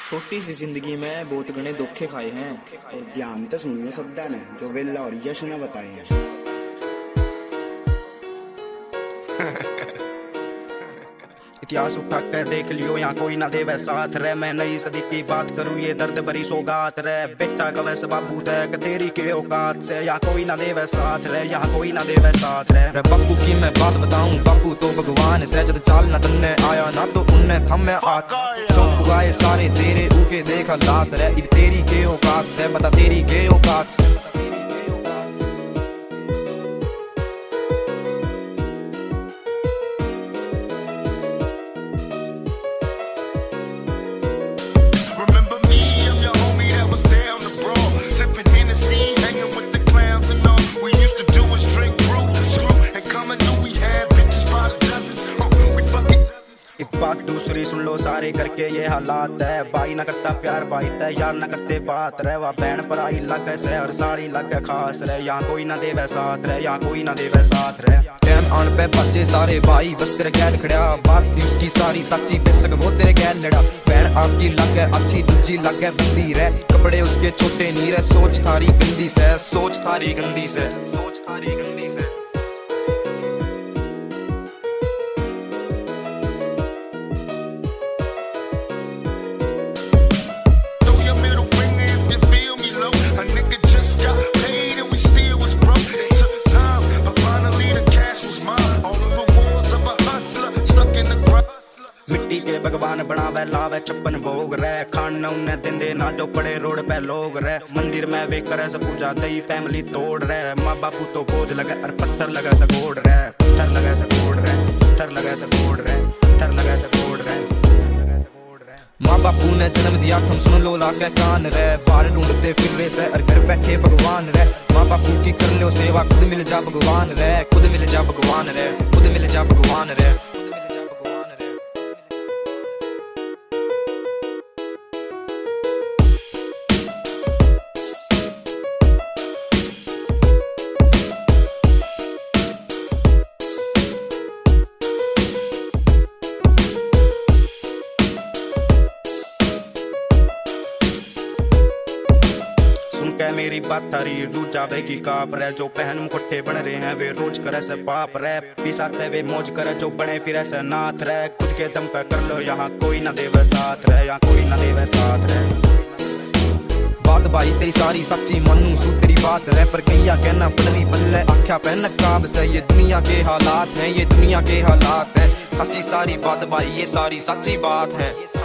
छोटी सी जिंदगी में बहुत घने धोखे खाए हैं। और ध्यान तो सुनिए शब्दां ने जो वेला और यश ने बताए हैं। इतिहास उठा कर देख लियो, यहाँ कोई ना दे वैसा साथ रे। मैं नई सदी की बात करूँ, ये दर्द भरी सौगात रे। बेटा का वैसे बापू है तेरी के औकात से, यहाँ कोई ना दे वैसा साथ रे, यहाँ कोई ना दे वैसा साथ रे। बापू की मैं बात बताऊं, बापू तो भगवान से। जब चाल ना तन्ने आया ना तो उनने थमे हाथ उगाए सारे तेरे ऊके देख हालात रे। इब तेरी के औकात से, बता तेरी के औकात से। बात दूसरी सुन लो सारे करके ये हालात है। भाई ना करता प्यार भाई तय, यार ना करते बात रे। वह बहन पर आई लग से हर साड़ी लग खास रे। यहाँ कोई ना दे वैसा साथ रे, यहाँ कोई ना दे वैसा साथ रे। टाइम आन पे बच्चे सारे भाई बस तेरे गैल खड़ा। बात थी उसकी सारी सच्ची, बेशक वो तेरे गैल लड़ा। बहन आपकी लग है अच्छी, दूजी लग है बंदी रे। कपड़े उसके छोटे नी रे, सोच थारी गंदी से, सोच थारी गंदी से, सोच थारी गंदी से। मिट्टी के भगवान बनावे लावे छप्पन भोग रे। खाना उन्हें देंदे ना जो पड़े रोड पे लोग रे। मंदिर में वे करे से पूजा दई फैमिली तोड़ रे। माँ बापू तो बोझ लगे और पत्थर लगे से गोड़ रे। पत्थर लगे से गोड़ रे, पत्थर लगे से गोड़ रे, पत्थर लगे से गोड़ रे। माँ बापू ने जन्म दिया तुम सुन लो लाके कान रे। बाहर ढूंढते फिर रहे से और घर बैठे भगवान रे। माँ बापू की कर लो सेवा, खुद मिल जा भगवान रे, खुद मिल जा भगवान रे, खुद मिल जा भगवान रे। सुन के मेरी बात थारी रू जावे की काप रे। जो पहन मुखट्टे बन रहे हैं वे रोज करे से पाप रे। पिसाते वे मौज करे जो बने फिर ऐसे नाथ रे। खुद के दम पे कर लो, यहाँ कोई ना देवे साथ रे, यहाँ कोई ना देवे साथ रे। बात भाई तेरी सारी सच्ची मनू सू तेरी बात रे। पर कैया कहना पड़री बल्ले आख्या पे नकाब से। ये दुनिया के हालात हैं, ये दुनिया के हालात हैं। सच्ची सारी बात भाई ये सारी सच्ची बात है।